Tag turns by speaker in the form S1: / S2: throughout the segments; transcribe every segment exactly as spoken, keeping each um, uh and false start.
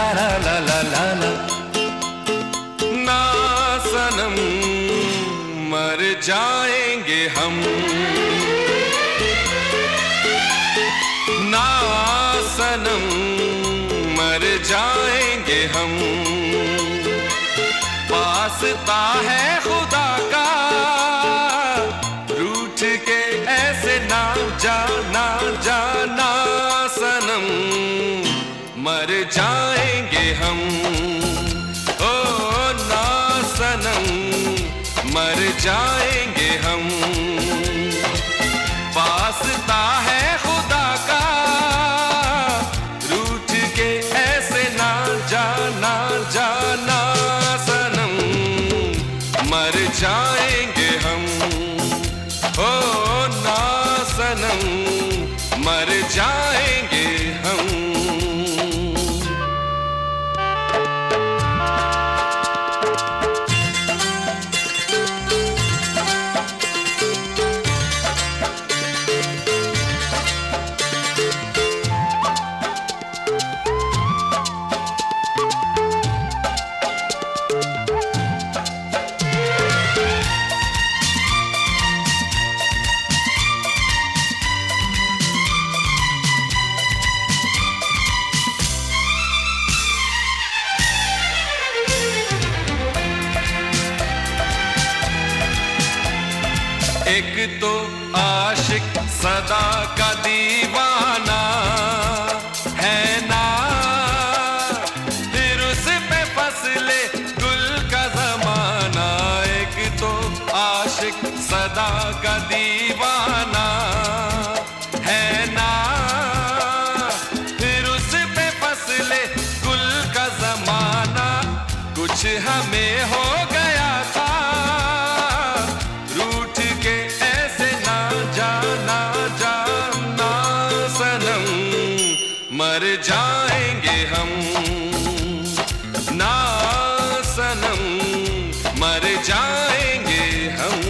S1: ला ला ला ला ला। ना सनम मर जाएंगे हम, ना सनम मर जाएंगे हम। वास्ता है खुदा का रूठ के ऐसे ना जाना जाना सनम मर जाएंगे हम। ओ ना सनम मर जाएंगे हम। वास्ता है खुदा का रूठ के ऐसे ना जाना जाना सनम मर जाएंगे हम। ओ ना सनम मर जाएंगे हम। एक तो आशिक सदा का दीवाना है ना, फिर उस पे फसले गुल का जमाना। एक तो आशिक सदा का दीवाना है ना, फिर उस पे फसले गुल का जमाना। कुछ हमें हो गया था रूठ के ऐसे ना जाना जाना सनम मर जाएंगे हम। ना सनम मर जाएंगे हम।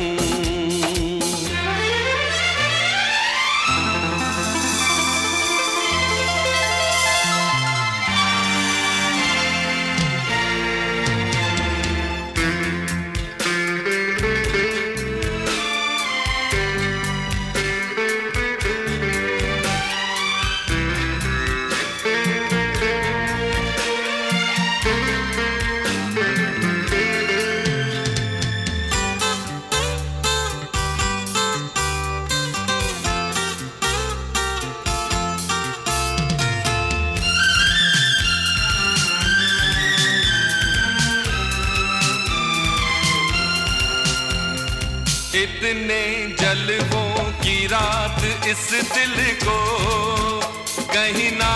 S1: इतने जलवों की रात इस दिल को कहीं ना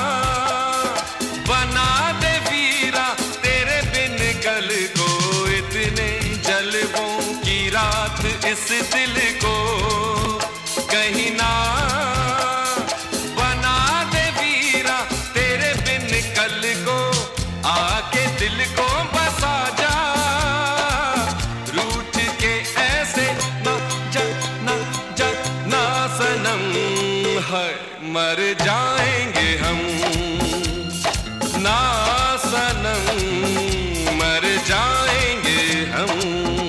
S1: बना दे वीरा तेरे बिन कल को। इतने जलवों की रात इस दिल को कहीं ना बना दे वीरा तेरे बिन कल को। आके दिल को बसा जा रूठ के ऐसे ना जा ना जा ना सनम है मर जाएंगे हम। ना सनम मर जाएंगे हम।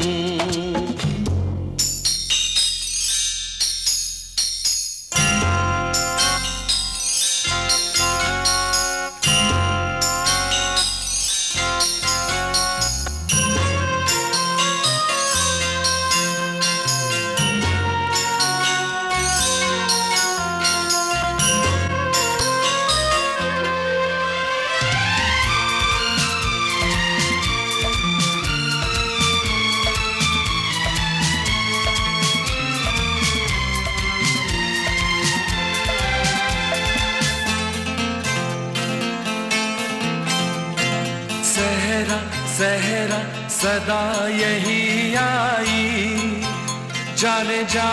S1: सहरा सहरा सदा यही आई जाने जा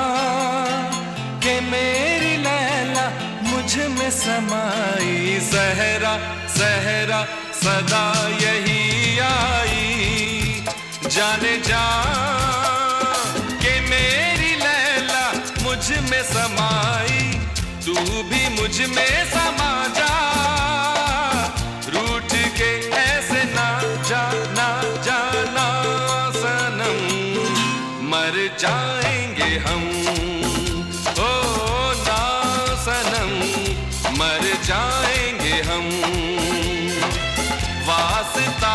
S1: के मेरी लैला मुझ में समाई। सहरा सहरा सदा यही आई जाने जा के मेरी लैला मुझ में समाई। तू भी मुझ में समा जा रूठ वास्ता